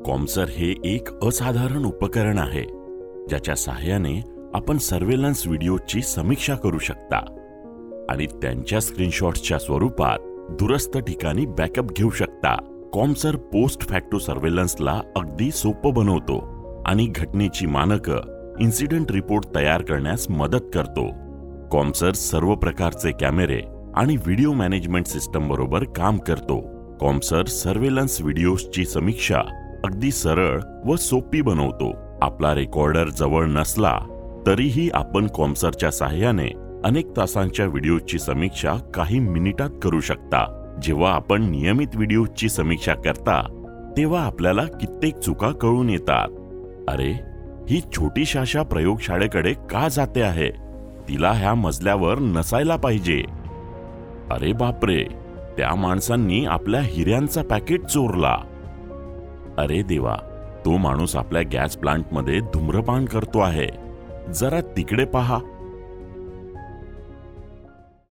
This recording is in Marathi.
कॉमसर हे एक असाधारण उपकरण आहे ज्याच्या सहाय्याने आपण सर्वेलन्स व्हिडिओची समीक्षा करू शकता आणि त्यांच्या स्क्रीनशॉट्सच्या स्वरूपात दूरस्थ ठिकाणी बॅकअप घेऊ शकता. कॉमसर पोस्ट फॅक्टो सर्वेलन्सला अगदी सोपं बनवतो आणि घटनेची मानकं, इन्सिडेंट रिपोर्ट तयार करण्यास मदत करतो. कॉमसर सर्व प्रकारचे कॅमेरे आणि व्हिडिओ मॅनेजमेंट सिस्टम बरोबर काम करतो. कॉमसर सर्वेलन्स व्हिडिओजची समीक्षा अगदी सरळ व सोपी बनवतो. आपला रेकॉर्डर जवळ नसला तरीही आपण कॉमसरच्या सहाय्याने अनेक तासांच्या व्हिडिओची समीक्षा काही मिनिटात करू शकता. जेव्हा आपण नियमित व्हिडिओची समीक्षा करता तेव्हा आपल्याला कित्येक चुका कळून येतात. अरे, ही छोटी शाशा प्रयोगशाळेकडे का जाते आहे? तिला ह्या मजल्यावर नसायला पाहिजे. अरे बापरे, त्या माणसांनी आपल्या हिऱ्यांचा पॅकेट चोरला. अरे देवा, तो माणूस आपल्या गॅस प्लांटमध्ये धूम्रपान करतो आहे. जरा तिकडे पहा.